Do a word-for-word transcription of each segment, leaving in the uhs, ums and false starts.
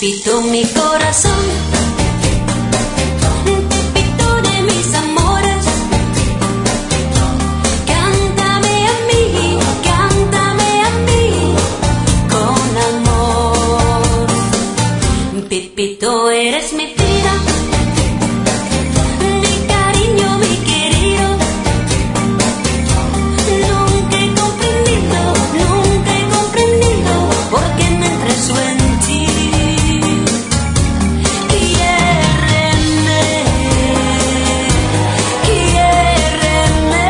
Pepito mi corazón, Pepito de mis amores, cántame a mí, cántame a mí con amor. Pepito, eres mi vida, mi cariño, mi querido. Nunca he comprendido, nunca he comprendido por qué me entreso en ti. Quiéreme, quiéreme,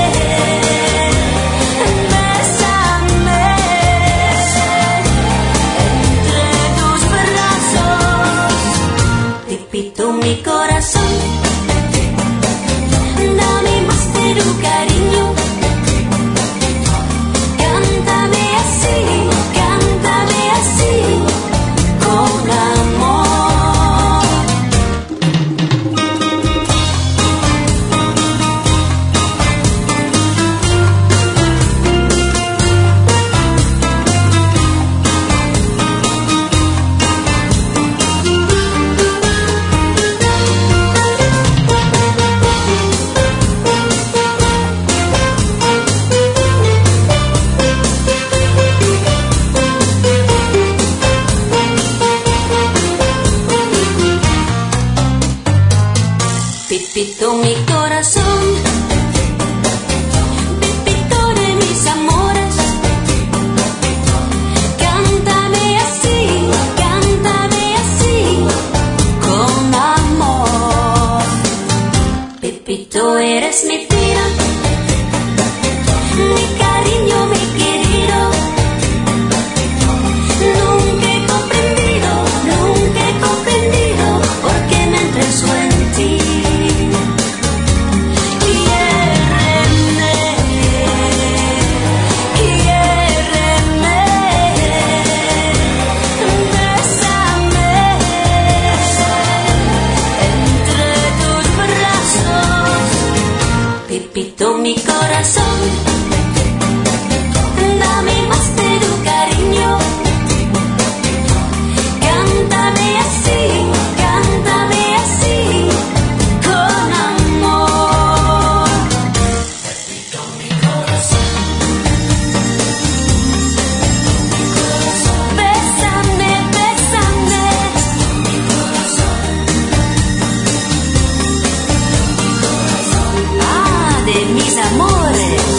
bésame entre tus brazos. Pepito mi corazón, dame más de tu cariño. Cántame así, cántame así con amor. Pepito mi corazón, Pepito de mis amores, cántame así, cántame así con amor. Pepito, eres mi vida, mi cariño, mi querido. Nunca he comprendido, nunca he comprendido por qué me entreso en ti. Quiéreme, quiéreme, bésame entre tus brazos. Pepito mi corazón, dame más de tu cariño. Cántame así, cántame así con amor. Pepito mi corazón, bésame, bésame mi corazón. Ah, de mis amores.